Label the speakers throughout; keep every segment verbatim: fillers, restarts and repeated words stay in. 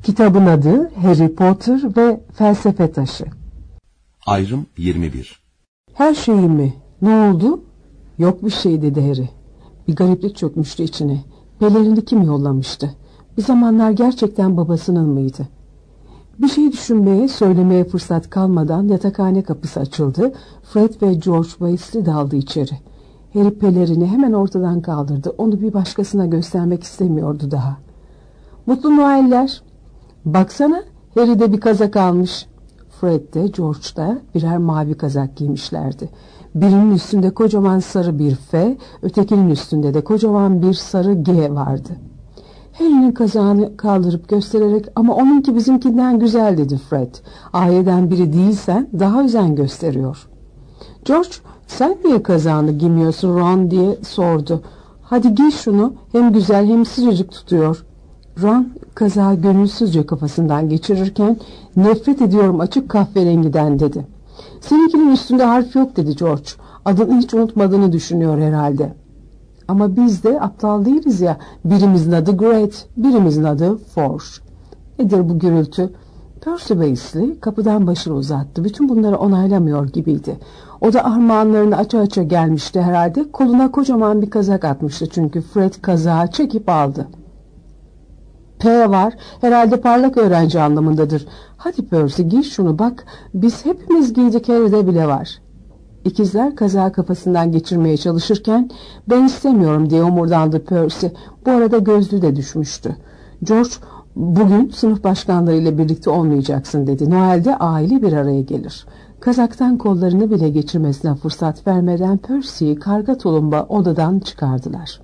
Speaker 1: Kitabın adı Harry Potter ve Felsefe Taşı.
Speaker 2: Ayrım yirmi bir.
Speaker 1: Her şeyi mi? Ne oldu? Yok bir şey dedi Harry. Bir gariplik çökmüştü içine. Pelerini kim yollamıştı? Bir zamanlar gerçekten babasının mıydı? Bir şey düşünmeye, söylemeye fırsat kalmadan yatakhane kapısı açıldı. Fred ve George Weasley daldı içeri. Harry pelerini hemen ortadan kaldırdı. Onu bir başkasına göstermek istemiyordu daha. Mutlu Noeller. Baksana, Harry'de bir kazak almış. Fred de George da birer mavi kazak giymişlerdi. Birinin üstünde kocaman sarı bir F, ötekinin üstünde de kocaman bir sarı G vardı. Harry'nin kazağını kaldırıp göstererek ama onunki bizimkinden güzel dedi Fred. Aileden biri değilsen daha özen gösteriyor. George, sen niye kazağını giymiyorsun Ron diye sordu. Hadi giy şunu, hem güzel hem sıcacık tutuyor. Ron kazağı gönülsüzce kafasından geçirirken nefret ediyorum açık kahverengiden dedi. Seninkinin üstünde harf yok dedi George. Adını hiç unutmadığını düşünüyor herhalde. Ama biz de aptal değiliz ya. Birimizin adı Great, birimizin adı Forge. Nedir bu gürültü? Percy Weasley kapıdan başını uzattı. Bütün bunları onaylamıyor gibiydi. O da armağanlarını aça aça gelmişti herhalde. Koluna kocaman bir kazak atmıştı çünkü Fred kazağı çekip aldı. P var. Herhalde parlak öğrenci anlamındadır. Hadi Percy giy şunu bak. Biz hepimiz giydik, Harry'de bile var. İkizler kazağı kafasından geçirmeye çalışırken ben istemiyorum diye omurdandı Percy. Bu arada gözlüğü de düşmüştü. George, bugün sınıf başkanlarıyla birlikte olmayacaksın dedi. Noel'de aile bir araya gelir. Kazaktan kollarını bile geçirmesine fırsat vermeden Percy'yi karga tulumba odadan çıkardılar.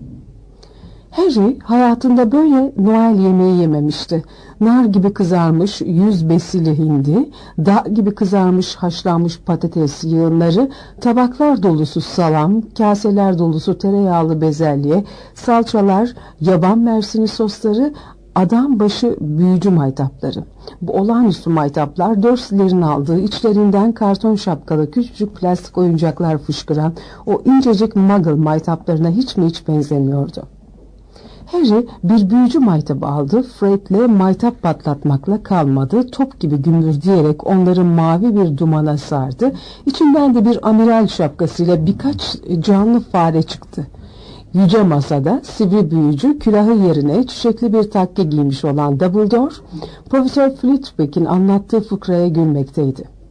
Speaker 1: Harry hayatında böyle Noel yemeği yememişti. Nar gibi kızarmış yüz besili hindi, dağ gibi kızarmış haşlanmış patates yığınları, tabaklar dolusu salam, kaseler dolusu tereyağlı bezelye, salçalar, yaban mersini sosları, adam başı büyücü maytapları. Bu olağanüstü maytaplar Dursley'lerin aldığı içlerinden karton şapkalı küçücük plastik oyuncaklar fışkıran o incecik muggle maytaplarına hiç mi hiç benzemiyordu. Harry bir büyücü maytabı aldı. Fred'le maytap patlatmakla kalmadı. Top gibi gümbürdeyerek onları mavi bir dumana sardı. İçinden de bir amiral şapkasıyla birkaç canlı fare çıktı. Yüce masada sivri büyücü külahı yerine çiçekli bir takke giymiş olan Dumbledore, Profesör Flitwick'in anlattığı fıkraya gülmekteydi.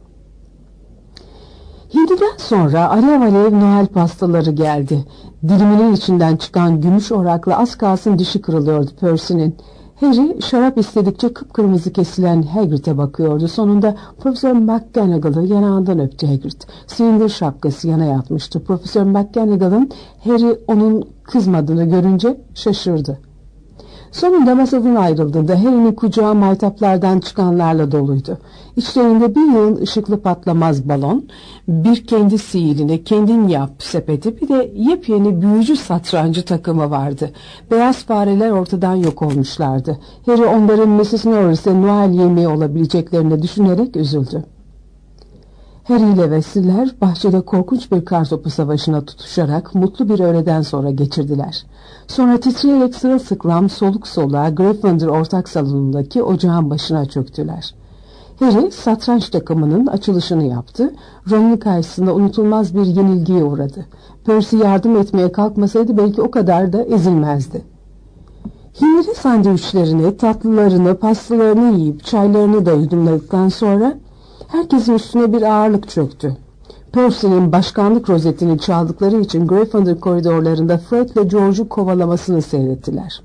Speaker 1: Hindiden sonra alev alev Noel pastaları geldi. Diliminin içinden çıkan gümüş orakla az kalsın dişi kırılıyordu Percy'nin. Harry şarap istedikçe kıpkırmızı kesilen Hagrid'e bakıyordu. Sonunda Profesör McGonagall'ı yanağından öptü Hagrid. Silindir şapkası yana yatmıştı. Profesör McGonagall'ın Harry onun kızmadığını görünce şaşırdı. Sonunda masadan ayrıldığında Harry'nin kucağı maytaplardan çıkanlarla doluydu. İçlerinde bir yığın ışıklı patlamaz balon, bir kendi sihirine kendin yap sepeti, bir de yepyeni büyücü satrancı takımı vardı. Beyaz fareler ortadan yok olmuşlardı. Harry onların missus Norris'e Noel yemeği olabileceklerini düşünerek üzüldü. Harry ile Weasley'ler bahçede korkunç bir kartopu savaşına tutuşarak mutlu bir öğleden sonra geçirdiler. Sonra titreyerek sırılsıklam soluk soluğa Gryffindor ortak salonundaki ocağın başına çöktüler. Harry satranç takımının açılışını yaptı. Ron'un karşısında unutulmaz bir yenilgiye uğradı. Percy yardım etmeye kalkmasaydı belki o kadar da ezilmezdi. Hindili sandviçlerini, tatlılarını, pastalarını yiyip çaylarını da yudumladıktan sonra herkesin üstüne bir ağırlık çöktü. Percy'nin başkanlık rozetini çaldıkları için Gryffindor koridorlarında Fred ile George'u kovalamasını seyrettiler.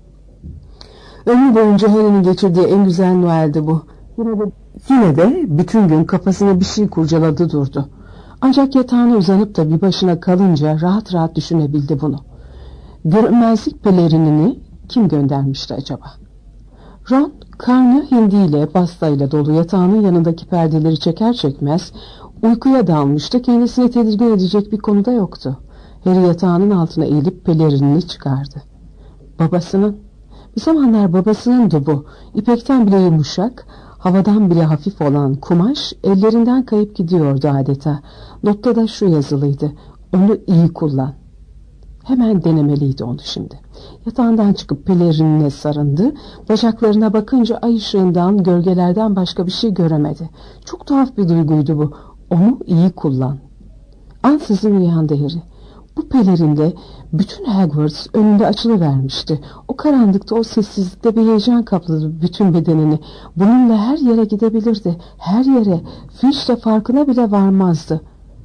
Speaker 1: Ömrü boyunca Harry'nin geçirdiği en güzel Noel'di bu. Yine de, yine de bütün gün kafasına bir şey kurcaladı durdu. Ancak yatağına uzanıp da bir başına kalınca rahat rahat düşünebildi bunu. Görünmezlik pelerinini kim göndermişti acaba? Ron karnı hindiyle pastayla dolu yatağının yanındaki perdeleri çeker çekmez uykuya dalmıştı. Kendisini tedirgin edecek bir konuda yoktu. Harry yatağının altına eğilip pelerinini çıkardı. Babasının, bir zamanlar babasınındı bu. İpekten bile yumuşak, havadan bile hafif olan kumaş ellerinden kayıp gidiyordu adeta. Notta da şu yazılıydı: onu iyi kullan. Hemen denemeliydi onu şimdi. Yatağından çıkıp pelerinine sarındı. Bacaklarına bakınca ay ışığından, gölgelerden başka bir şey göremedi. Çok tuhaf bir duyguydu bu. Onu iyi kullan. Ansızın uyandı Harry. Bu pelerinde bütün Hogwarts önünde açılıvermişti. O karanlıkta, o sessizlikte bir heyecan kapladı bütün bedenini. Bununla her yere gidebilirdi. Her yere. Filch de farkına bile varmazdı.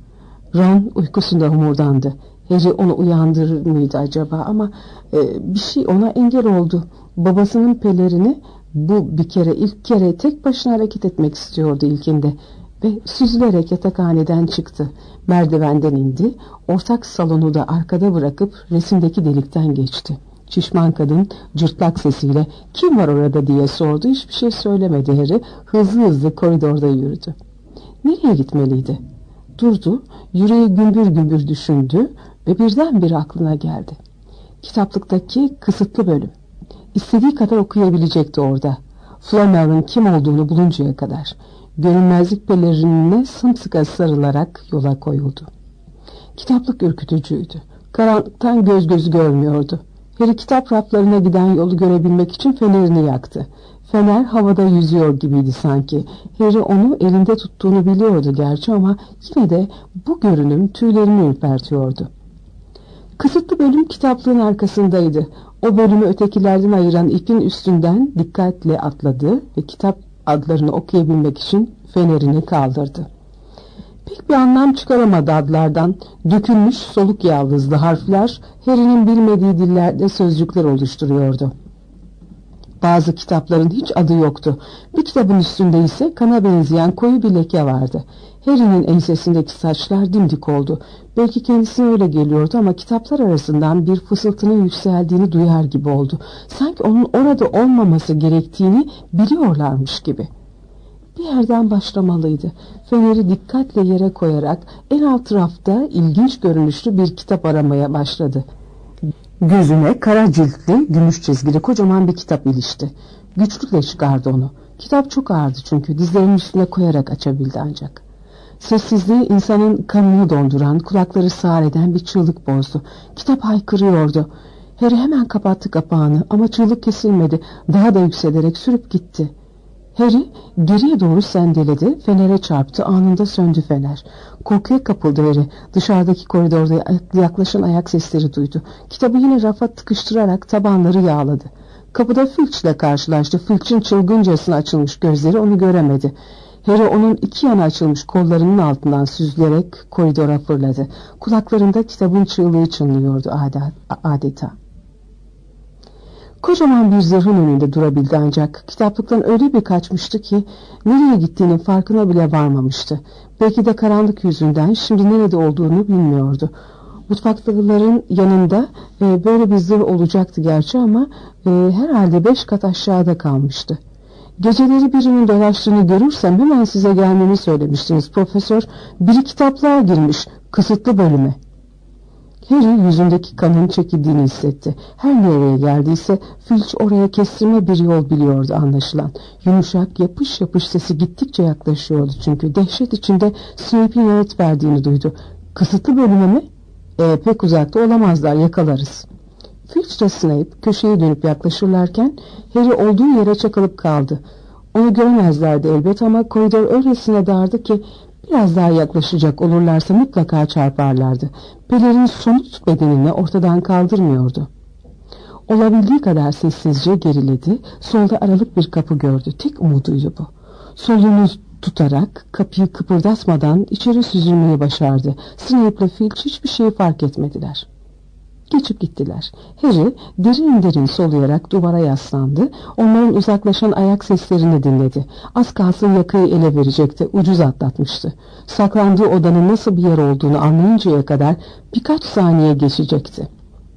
Speaker 1: Ron uykusunda homurdandı. Harry onu uyandırır mıydı acaba, ama e, bir şey ona engel oldu. Babasının pelerini, bu bir kere, ilk kere tek başına hareket etmek istiyordu ilkinde. Ve süzülerek yatakhaneden çıktı. Merdivenden indi. Ortak salonu da arkada bırakıp resimdeki delikten geçti. Şişman kadın cırtlak sesiyle "Kim var orada?" diye sordu. Hiçbir şey söylemedi Harry. Hızlı hızlı koridorda yürüdü. Nereye gitmeliydi? Durdu. Yüreği gümbür gümbür düşündü ve birdenbire aklına geldi. Kitaplıktaki kısıtlı bölüm. İstediği kadar okuyabilecekti orada. Flamel'ın kim olduğunu buluncaya kadar. Görünmezlik pelerinine sımsıkı sarılarak yola koyuldu. Kitaplık ürkütücüydü. Karanlıktan göz gözü görmüyordu. Harry kitap raflarına giden yolu görebilmek için fenerini yaktı. Fener havada yüzüyor gibiydi sanki. Harry onu elinde tuttuğunu biliyordu gerçi, ama yine de bu görünüm tüylerini ürpertiyordu. Kısıtlı bölüm kitaplığın arkasındaydı. O bölümü ötekilerden ayıran ipin üstünden dikkatle atladı ve kitap adlarını okuyabilmek için fenerini kaldırdı. Pek bir anlam çıkaramadı adlardan. Dökülmüş soluk yaldızlı harfler Harry'nin bilmediği dillerde sözcükler oluşturuyordu. Bazı kitapların hiç adı yoktu. Bir kitabın üstünde ise kana benzeyen koyu bir leke vardı. Harry'nin ensesindeki saçlar dimdik oldu. Belki kendisine öyle geliyordu, ama kitaplar arasından bir fısıltının yükseldiğini duyar gibi oldu. Sanki onun orada olmaması gerektiğini biliyorlarmış gibi. Bir yerden başlamalıydı. Feneri dikkatle yere koyarak en alt rafta ilginç görünüşlü bir kitap aramaya başladı. Gözüne kara ciltli, gümüş çizgili kocaman bir kitap ilişti. Güçlükle çıkardı onu. Kitap çok ağırdı çünkü, dizlerinin üstüne koyarak açabildi ancak. Sessizliği insanın kanını donduran, kulakları sağır eden bir çığlık bozdu. Kitap haykırıyordu. Harry hemen kapattı kapağını, ama çığlık kesilmedi. Daha da yükselerek sürüp gitti. Harry geriye doğru sendeledi, fenere çarptı, anında söndü fener. Korkuya kapıldı Harry. Dışarıdaki koridorda yaklaşan ayak sesleri duydu. Kitabı yine rafa tıkıştırarak tabanları yağladı. Kapıda Filch ile karşılaştı. Filch'in çılgıncasına açılmış gözleri onu göremedi. Harry onun iki yana açılmış kollarının altından süzülerek koridora fırladı. Kulaklarında kitabın çığlığı çınlıyordu adeta. Kocaman bir zırhın önünde durabildi, ancak kitaplıktan öyle bir kaçmıştı ki nereye gittiğinin farkına bile varmamıştı. Belki de karanlık yüzünden şimdi nerede olduğunu bilmiyordu. Mutfaktakilerin yanında e, böyle bir zırh olacaktı gerçi, ama e, herhalde beş kat aşağıda kalmıştı. Geceleri birinin dolaştığını görürsem hemen size gelmemi söylemiştiniz profesör. Biri kitaplığa girmiş, kısıtlı bölüme. Harry yüzündeki kanın çekildiğini hissetti. Her nereye geldiyse Filch oraya kestirme bir yol biliyordu anlaşılan. Yumuşak, yapış yapış sesi gittikçe yaklaşıyordu çünkü. Dehşet içinde Snape'in yanıt verdiğini duydu. Kısıtlı bölüme mi? E, pek uzakta olamazlar, yakalarız. Filch ve Snape köşeye dönüp yaklaşırlarken Harry olduğu yere çakılıp kaldı. Onu göremezlerdi elbet, ama koridor öylesine dardı ki biraz daha yaklaşacak olurlarsa mutlaka çarparlardı. Pelerin somut bedenini ortadan kaldırmıyordu. Olabildiği kadar sessizce geriledi. Solda aralık bir kapı gördü. Tek umuduydu bu. Solunu tutarak kapıyı kıpırdatmadan içeri süzülmeyi başardı. Snape ile Filch hiçbir şeyi fark etmediler. Geçip gittiler. Harry derin derin soluyarak duvara yaslandı. Onların uzaklaşan ayak seslerini dinledi. Az kalsın yakayı ele verecekti. Ucuz atlatmıştı. Saklandığı odanın nasıl bir yer olduğunu anlayıncaya kadar birkaç saniye geçecekti.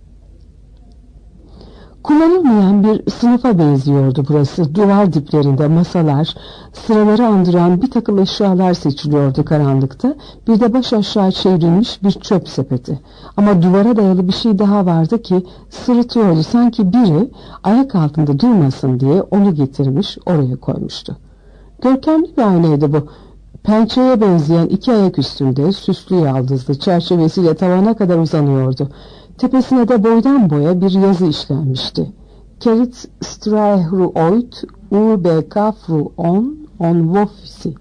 Speaker 1: Kullanılmayan bir sınıfa benziyordu burası. Duvar diplerinde masalar, sıraları andıran bir takım eşyalar seçiliyordu karanlıkta. Bir de baş aşağı çevrilmiş bir çöp sepeti. Ama duvara dayalı bir şey daha vardı ki sırıtıyordu. Sanki biri ayak altında durmasın diye onu getirmiş, oraya koymuştu. Görkemli bir aynaydı bu. Pençeye benzeyen iki ayak üstünde süslü yaldızlı çerçevesiyle tavana kadar uzanıyordu. Tepesine de boydan boya bir yazı işlenmişti. Kerit strahru oit u be kafru on on vofisi.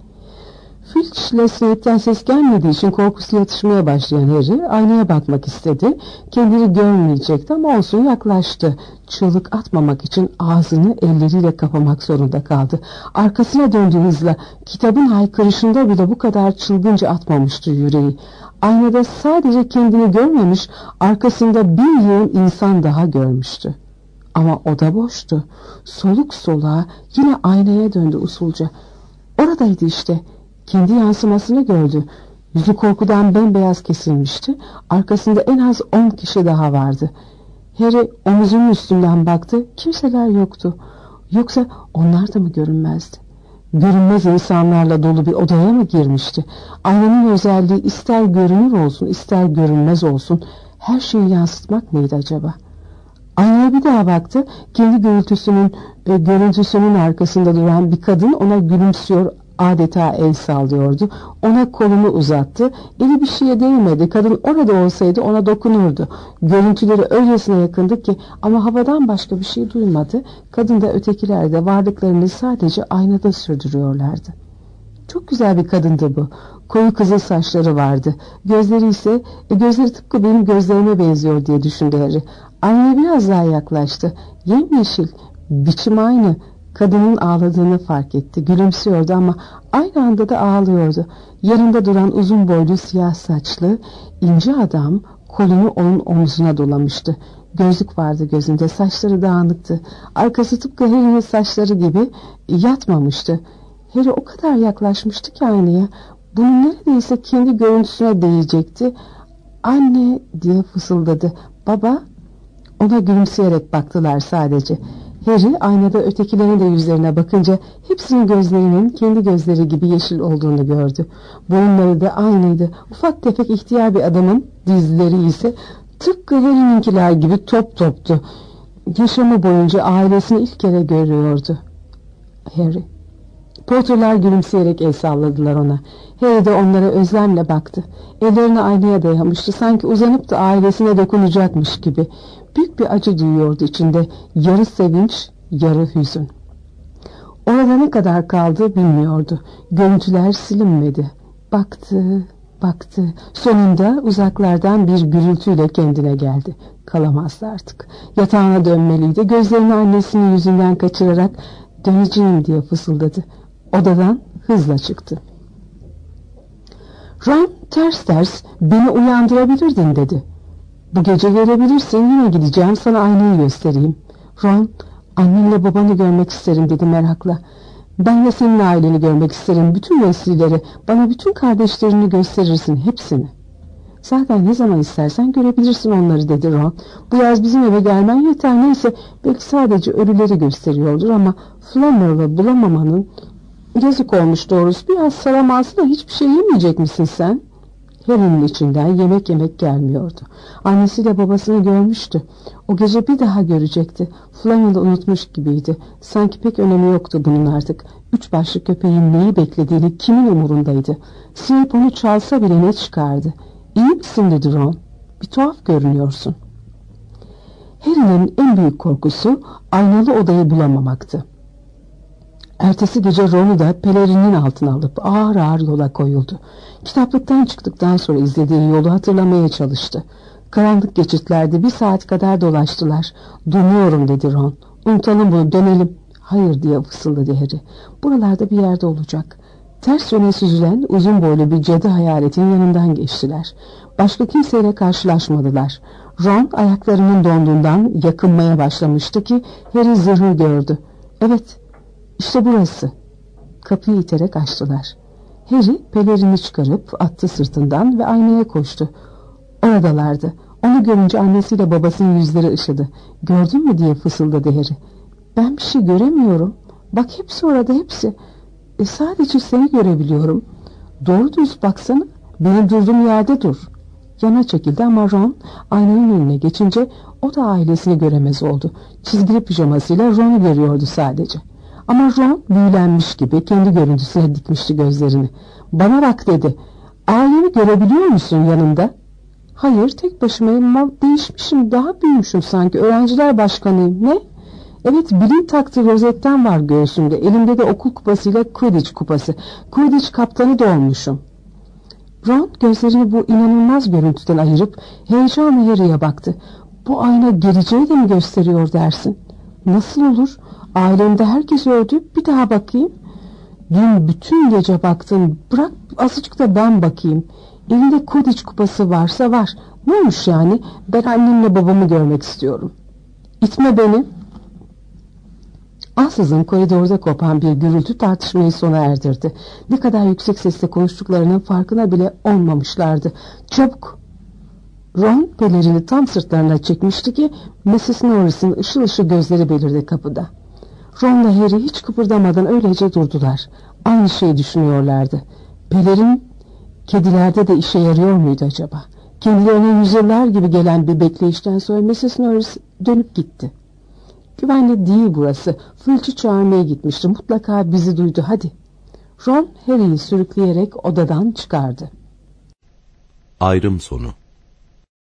Speaker 1: Filch ile Snape'den ses gelmediği için korkusu yatışmaya başlayan Harry aynaya bakmak istedi. Kendini görmeyecekti ama olsun yaklaştı. Çığlık atmamak için ağzını elleriyle kapamak zorunda kaldı. Arkasına döndüğü hızla kitabın haykırışında bile bu kadar çılgınca atmamıştı yüreği. Aynada sadece kendini görmemiş, arkasında bir yığın insan daha görmüştü. Ama o da boştu. Soluk soluğa yine aynaya döndü usulca. Oradaydı işte. Kendi yansımasını gördü. Yüzü korkudan bembeyaz kesilmişti. Arkasında en az on kişi daha vardı. Harry omuzunun üstünden baktı. Kimseler yoktu. Yoksa onlar da mı görünmezdi? Görünmez insanlarla dolu bir odaya mı girmişti? Aynanın özelliği ister görünür olsun ister görünmez olsun her şeyi yansıtmak mıydı acaba? Aynaya bir daha baktı. Kendi gürültüsünün e, görüntüsünün arkasında duran bir kadın ona gülümsüyor, adeta el sallıyordu. Ona kolunu uzattı. Eli bir şeye değmedi. Kadın orada olsaydı ona dokunurdu. Görüntüleri öylesine yakındı ki ama havadan başka bir şey duymadı. Kadın da ötekiler de varlıklarını sadece aynada sürdürüyorlardı. Çok güzel bir kadındı bu. Koyu kızıl saçları vardı. Gözleri ise e, gözleri tıpkı benim gözlerime benziyor diye düşündü Harry. Aynaya biraz daha yaklaştı. Yemyeşil, biçim aynı. Kadının ağladığını fark etti. Gülümsüyordu ama aynı anda da ağlıyordu. Yanında duran uzun boylu siyah saçlı ince adam kolunu onun omzuna dolamıştı. Gözlük vardı gözünde, saçları dağınıktı. Arkası tıpkı Harry'nin saçları gibi yatmamıştı. Harry o kadar yaklaşmıştı ki aynaya. Bunun neredeyse kendi görüntüsüne değecekti. Anne diye fısıldadı. Baba? Ona gülümseyerek baktılar sadece. Harry aynada ötekilerin de yüzlerine bakınca hepsinin gözlerinin kendi gözleri gibi yeşil olduğunu gördü. Boyunları da aynıydı. Ufak tefek ihtiyar bir adamın dizleri ise tıpkı Harry'ninkiler gibi top toptu. Yaşamı boyunca ailesini ilk kere görüyordu. Harry. Potter'lar gülümseyerek el salladılar ona. Harry de onlara özlemle baktı. Ellerini aynaya dayamıştı. Sanki uzanıp da ailesine dokunacakmış gibi. Büyük bir acı duyuyordu içinde. Yarı sevinç, yarı hüzün. Orada ne kadar kaldı bilmiyordu. Görüntüler silinmedi. Baktı, baktı. Sonunda uzaklardan bir gürültüyle kendine geldi. Kalamazdı artık. Yatağına dönmeliydi. Gözlerini annesinin yüzünden kaçırarak döneceğim diye fısıldadı. Odadan hızla çıktı. Ron ters ters beni uyandırabilirdin dedi. Bu gece gelebilirsin, yine gideceğim, sana aynayı göstereyim. Ron, annenle babanı görmek isterim dedi merakla. Ben de senin aileni görmek isterim, bütün vesileleri, bana bütün kardeşlerini gösterirsin, hepsini. Zaten ne zaman istersen görebilirsin onları dedi Ron. Bu yaz bizim eve gelmen yeter, neyse belki sadece ölüleri gösteriyordur ama Flammer'ı bulamamanın yazık olmuş doğrusu. Biraz saramazsın da hiçbir şey yemeyecek misin sen? Harry'nin içinden yemek yemek gelmiyordu. Annesiyle babasını görmüştü. O gece bir daha görecekti. Flamel'ı unutmuş gibiydi. Sanki pek önemi yoktu bunun artık. Üç başlı köpeğin neyi beklediğini kimin umurundaydı? Snape onu çalsa bile ne çıkardı? İyi misin dedi Ron. Bir tuhaf görünüyorsun. Harry'nin en büyük korkusu aynalı odayı bulamamaktı. Ertesi gece Ron'u da pelerinin altına alıp ağır ağır yola koyuldu. Kitaplıktan çıktıktan sonra izlediği yolu hatırlamaya çalıştı. Karanlık geçitlerde bir saat kadar dolaştılar. Donuyorum dedi Ron. Unutalım bunu, dönelim. Hayır diye fısıldadı Harry. Buralarda bir yerde olacak. Ters yöne süzülen uzun boylu bir cadı hayaletin yanından geçtiler. Başka kimseyle karşılaşmadılar. Ron ayaklarının donduğundan yakınmaya başlamıştı ki Harry zırhı gördü. Evet, işte burası. Kapıyı iterek açtılar. Harry pelerini çıkarıp attı sırtından ve aynaya koştu. Oradalardı. Onu görünce annesiyle babasının yüzleri ışıdı. Gördün mü diye fısıldadı Harry. Ben bir şey göremiyorum. Bak hepsi orada, hepsi. E, sadece seni görebiliyorum. Doğru düz baksana. Benim durduğum yerde dur. Yana çekildi ama Ron aynanın önüne geçince o da ailesini göremez oldu. Çizgili pijamasıyla Ron'u görüyordu sadece. Ama Ron büyülenmiş gibi kendi görüntüsüne dikmişti gözlerini. Bana bak dedi. Aileni görebiliyor musun yanında? Hayır, tek başımayım ama değişmişim, daha büyümüşüm sanki. Öğrenciler başkanıyım. Ne? Evet, bilim taktı rozetten var göğsümde. Elimde de okul kupasıyla Quidditch kupası. Quidditch kaptanı da olmuşum. Ron gözlerini bu inanılmaz görüntüden ayırıp heyecanla Harry'e baktı. Bu ayna geleceği de mi gösteriyor dersin? Nasıl olur? Ailemde herkes öldü. Bir daha bakayım. Dün bütün gece baktım. Bırak azıcık da ben bakayım. Elinde Quidditch kupası varsa var. Ne olmuş yani? Ben annemle babamı görmek istiyorum. İtme beni. Ansızın koridorda kopan bir gürültü tartışmayı sona erdirdi. Ne kadar yüksek sesle konuştuklarının farkına bile olmamışlardı. Çabuk! Ron pelerini tam sırtlarına çekmişti ki missus Norris'in ışıl ışıl gözleri belirdi kapıda. Ron'la Harry hiç kıpırdamadan öylece durdular. Aynı şeyi düşünüyorlardı. Pelerin kedilerde de işe yarıyor muydu acaba? Kendilerine yüzyıllar gibi gelen bir bekleyişten sonra missus Norris dönüp gitti. Güvenli değil burası. Fılçı çağırmaya gitmişti. Mutlaka bizi duydu. Hadi. Ron Harry'yi sürükleyerek odadan çıkardı.
Speaker 2: Ayrım sonu.